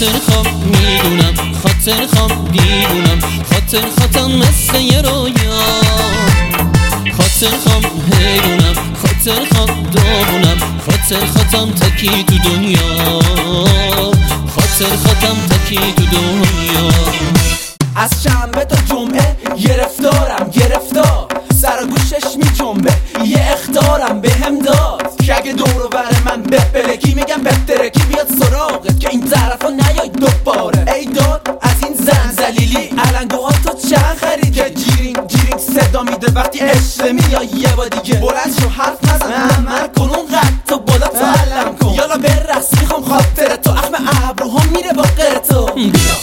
خاطر خوام میدونم، خاطر خوام دیوونم، خاطر خاطرم مثل یه رویا. خاطر خوام حیرونم، خاطر خوام داغونم، خاطر خاطرم تکی تو دنیا، خاطر خاطرم تکی تو دنیا. از شنبه تا جمعه گرفتار سر و گوشش می جنبه، یه اخطارم بهم داد که اگه دور و بر من بپلکی میگم بهترکی بیاد سراغت که این طرفا نیای دوباره. ای داد از این زن زلیلی علنگوها تو چند خرید که جیرینگ صدا میده وقتی عشق میای یه با دیگه. بلند شو حرف نزن، عمل کن اون قد تو بالا تو علم کن، یالا برقص میخوام خاطر تو، اخم ابروها میره با غیر تو. بیا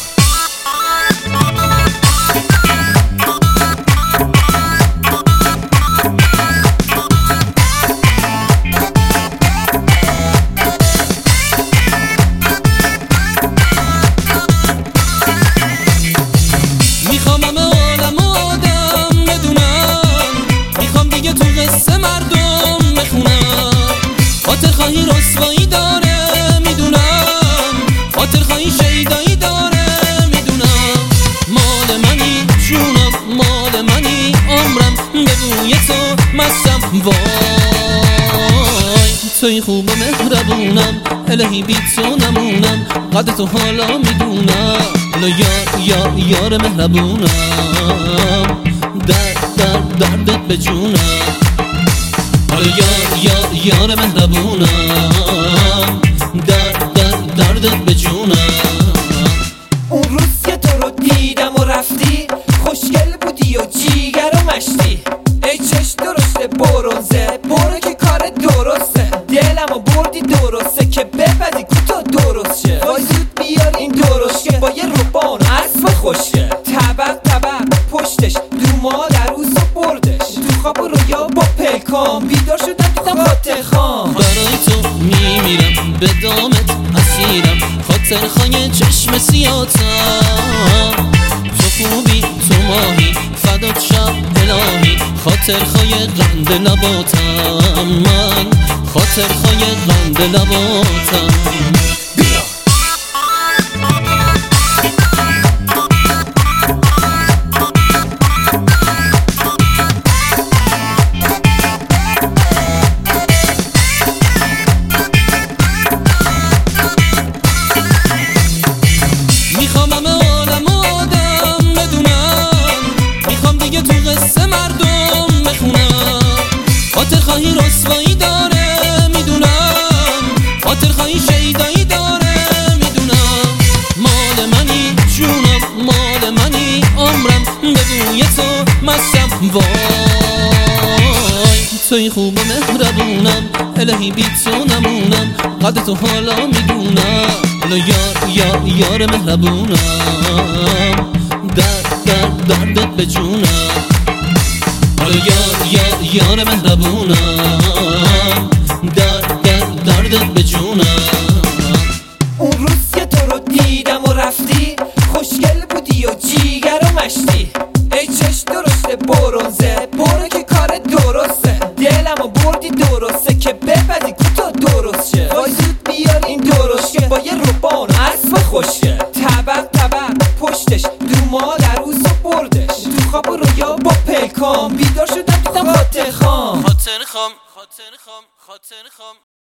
خاطر خواهی رسوایی داره میدونم، خاطر خواهی شیدایی داره میدونم. مال منی جونم، مال منی عمرم، به بوی تو مستم. وای توی خوب و مهربونم، الهی بی تو نمونم، قدر تو حالا میدونم. یار مهربونم، دردت به جونم. یار مهربونم، دردت به جونم. اون روز که تو رو دیدم و رفتی، خوشگل بودی و جیگر و مشتی. ای چش درشته برونزه، برو که کار درسته، دلم و بردی درسته که بپدی کوتا درست شه. وای زود بیار این درشته با یه روبان اسب خوشه، طبق پشتش دو مادر روز و بردش، تو خواب و رویا با پلکام بیدار شدم دیدم خاطر خام. برای تو میمیرم، به دامت اسیرم، خاطر خواهی چشم سیاتم. تو خوبی تو ماهی، فدات شب الهی، خاطر خواهی قند لباتم من، خاطر خواهی قند لباتم. خاطر خواهی رسوایی داره میدونم، خاطر خواهی شیدایی داره میدونم. مال منی جونم، مال منی عمرم، به بوی تو مستم. وای توی خوب و مهربونم، الهی بی تو نمونم، قدر تو حالا میدونم. یار مهربونم، دردت به جونم. یار مهربونم، دردت به جونم. اون روز که تو رو دیدم و رفتی، خوشگل بودی و جیگر و مشتی. ای چش درشته برونزه، برو که کار درسته، دلم و بردی درسته که بپدی کوتا درست شه. وای زود بیار این درشته با یه روبان اسب خوشه، طبق پشتش دو مادر روز و بردش، تو خواب و رویا با پلکام بیدار شدم دیدم خاطر خام.